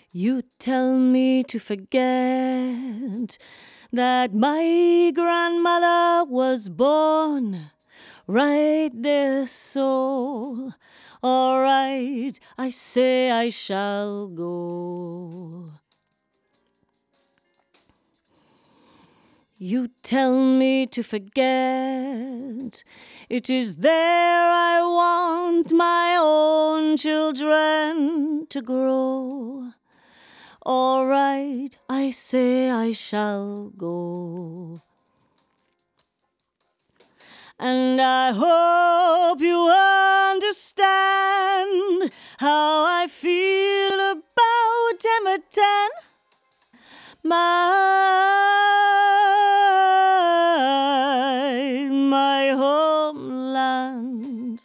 You tell me to forget that my grandmother was born right there, so all right, I say I shall go. You tell me to forget, it is there I want my own children to grow. All right, I say I shall go. And I hope you understand how I feel about Edmonton, my homeland.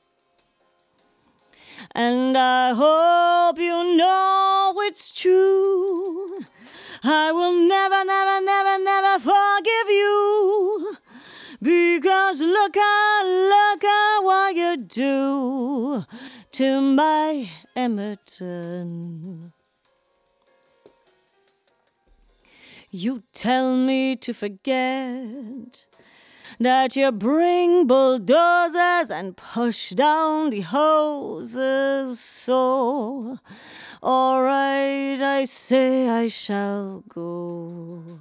And I hope you know it's true. I will never, never, never, never forgive you. Because look at what you do to my Edmonton. You tell me to forget that you bring bulldozers and push down the houses. So, all right, I say I shall go.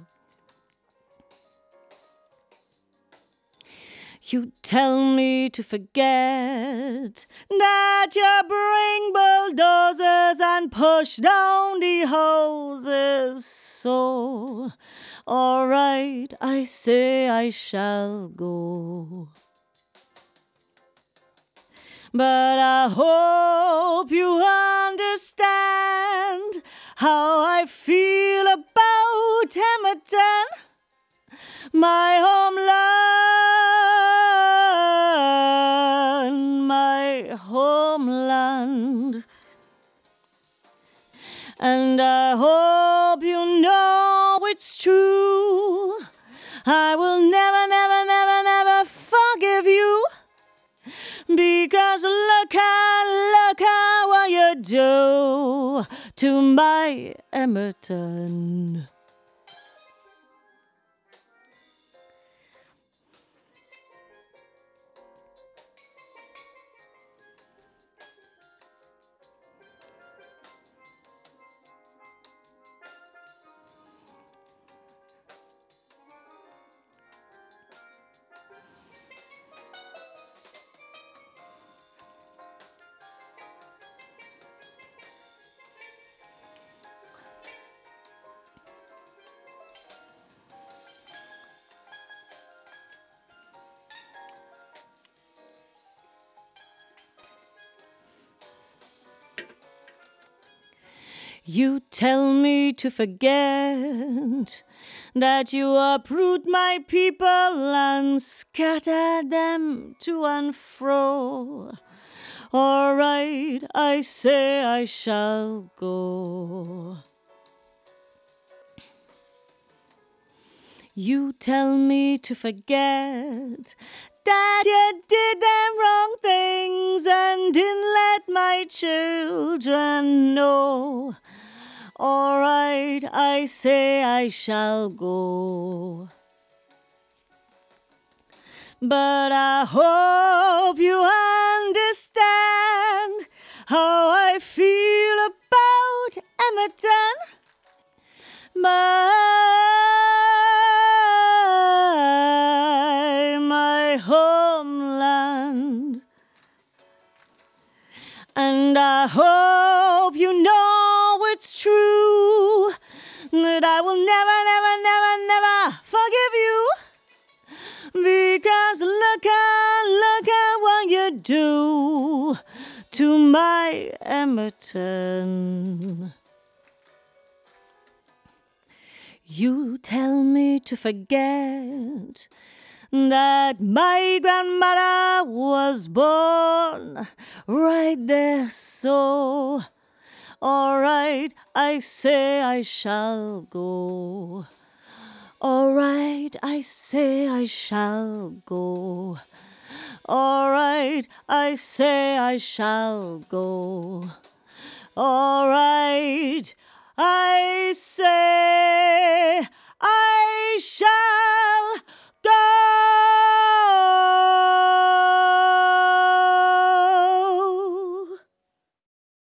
You tell me to forget that you bring bulldozers and push down the houses. So, all right, I say I shall go. But I hope you understand how I feel about Edmonton, my homeland, my homeland. And I hope you know it's true. I will never, never, never, never forgive you. Because look at what you do to my Edmonton. You tell me to forget that you uproot my people and scatter them to and fro. All right, I say I shall go. You tell me to forget that you did them wrong things and didn't let my children know. All right, I say I shall go. But I hope you understand how I feel about Edmonton, my homeland. And I hope you know it's true that I will never, never, never, never forgive you. Because look at what you do to my Edmonton. You tell me to forget that my grandmother was born right there, so all right, I say I shall go. All right, I say I shall go. All right, I say I shall go. All right, I say